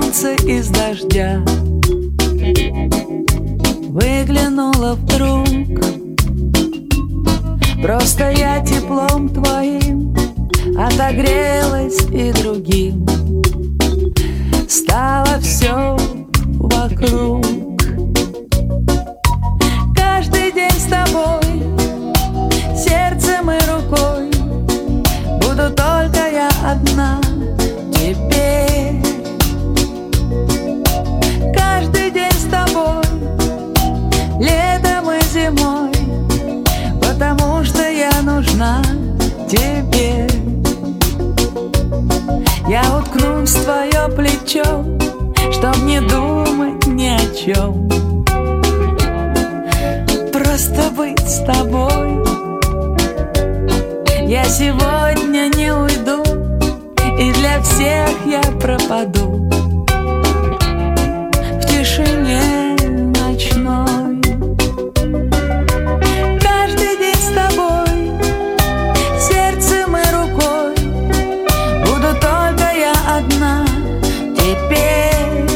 солнце из дождя. Выглянула вдруг, просто я теплом твоим отогрелась и другим. Стало все вокруг. Каждый день с тобой, сердцем и рукой, буду только я одна теперь. Каждый день с тобой, летом и зимой, потому что я нужна тебе. Я уткнусь в твое плечо, чтоб не думать ни о чем, просто быть с тобой. Я сегодня не уйду, и для всех я пропаду в тишине ночной. Каждый день с тобой, сердцем и рукой, буду только я одна теперь.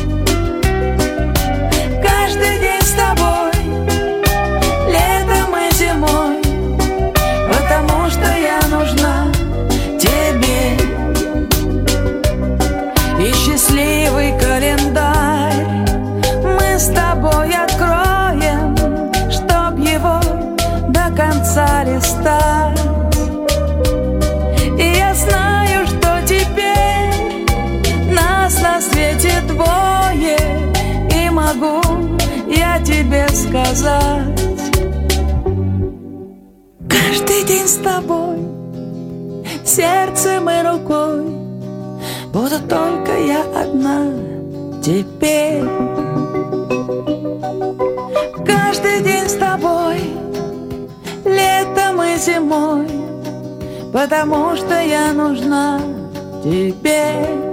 Каждый день с тобой, летом и зимой, потому что я нужна тебе. И счастливый календарь мы с тобой откроем, чтоб его до конца листать. И я знаю, что теперь нас на свете двое, и могу я тебе сказать: каждый день с тобой, сердцем и рукой, буду только я одна теперь. Каждый день с тобой, летом и зимой, потому что я нужна тебе.